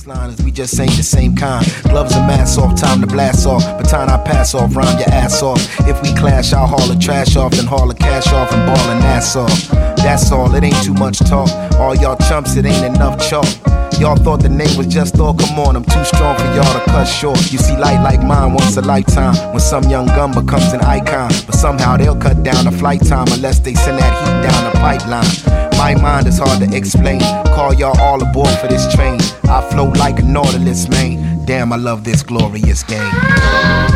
baseline is we just ain't the same kind. Gloves and masks off, time to blast off. Baton I pass off, rhyme your ass off. If we clash, I'll haul the trash off, then haul the cash off and ball and ass off. That's all, it ain't too much talk. All y'all chumps, it ain't enough chalk. Y'all thought the name was just all, come on, I'm too strong for y'all to cut short. You see light like mine once a lifetime, when some young gun becomes an icon. But somehow they'll cut down the flight time unless they send that heat down the pipeline. My mind is hard to explain, call y'all all aboard for this train. I float like a Nautilus, man. Damn, I love this glorious game.